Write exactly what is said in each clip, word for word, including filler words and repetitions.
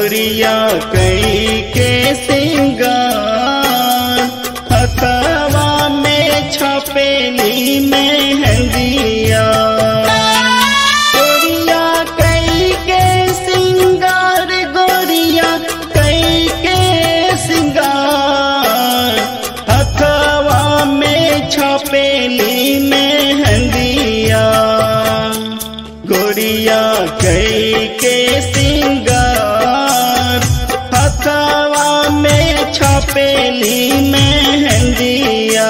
गोरिया कई के सिंगार हथवा में छपेली मेहंदिया। गोरिया कई के सिंगार गोरिया कई के सिंगार हथवा में छपेली मेहंदिया। गोरिया कई के सिंगार हथवा में छपेली मेहंदिया।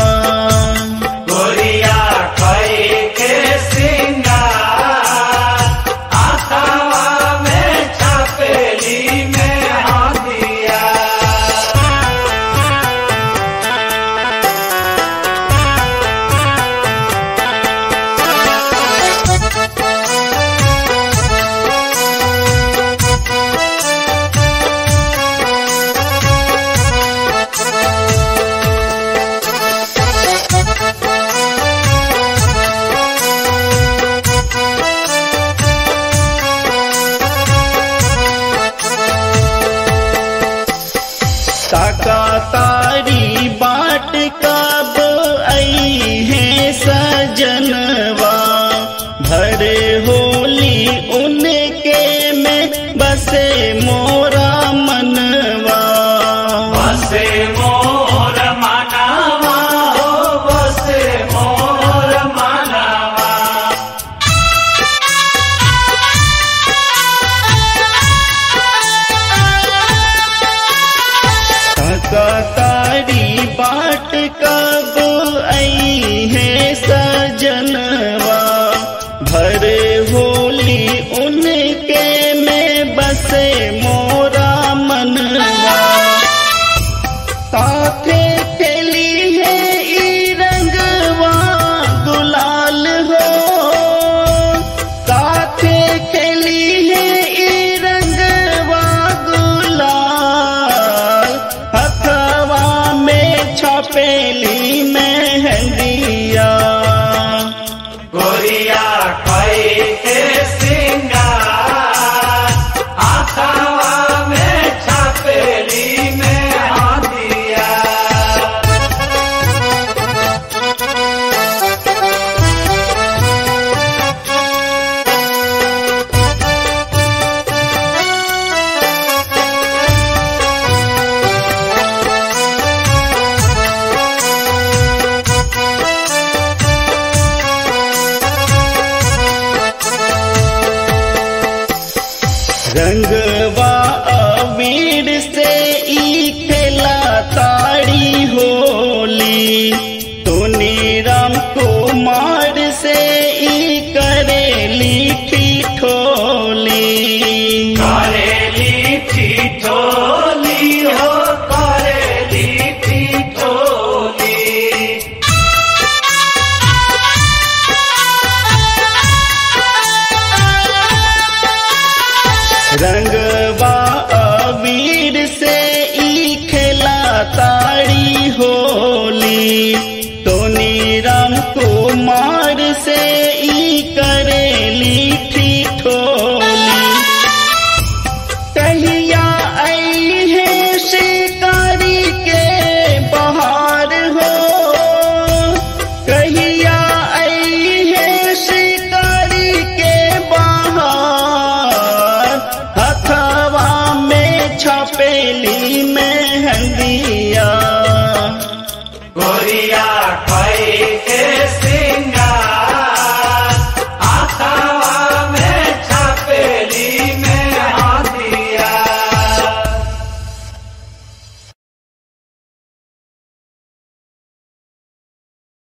गोरिया कई के सिंगार हथवा में छपेली मेहंदिया। ताका तारी बाट कब आई है सजनवा। भरे होली उनके में बसे मोरा मनवा। बसे मोर मनवा हो बसे मोर मनवा। ताका तारी बाट कब आई है सजनवा। भरे होली उनके में बसे मोरा मनवा। साथे खेली है ई रंगवा गुलाल हो। साथे खेली है ई रंगवा गुलाल हथवा में छपेली मेहंदिया। गोरिया कई के सिंगार हथवा में छपेली मेहंदिया। रंगवा अबीर से